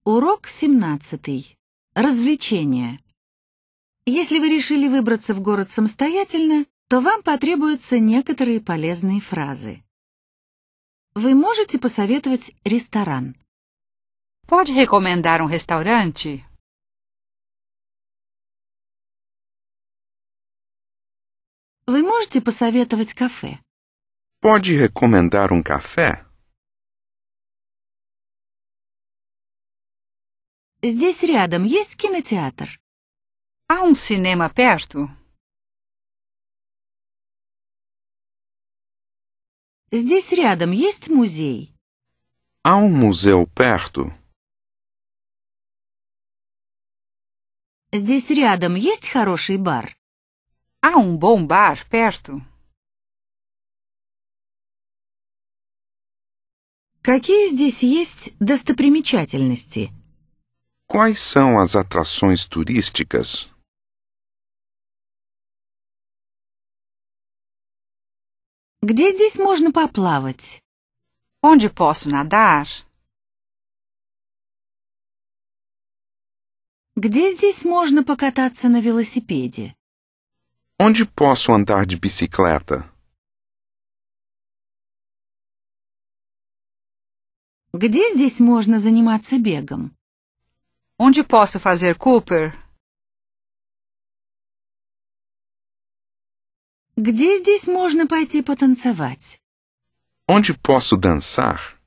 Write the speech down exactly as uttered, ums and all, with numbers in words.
Урок семнадцатый. Развлечения. Если вы решили выбраться в город самостоятельно, то вам потребуются некоторые полезные фразы. Вы можете посоветовать ресторан. Pode recomendar um restaurante? Вы можете посоветовать кафе. Pode recomendar um café? Здесь рядом есть кинотеатр. Há um cinema perto? Здесь рядом есть музей. Há um museu perto? Здесь рядом есть хороший бар. Há um bom bar perto? Какие здесь есть достопримечательности? Quais são as atrações turísticas? Где здесь можно поплавать? Onde posso nadar? Где здесь можно покататься на велосипеде? Onde posso andar de bicicleta? Где здесь можно заниматься бегом? Onde posso fazer Cooper? Где здесь можно пойти потанцевать? Onde posso dançar?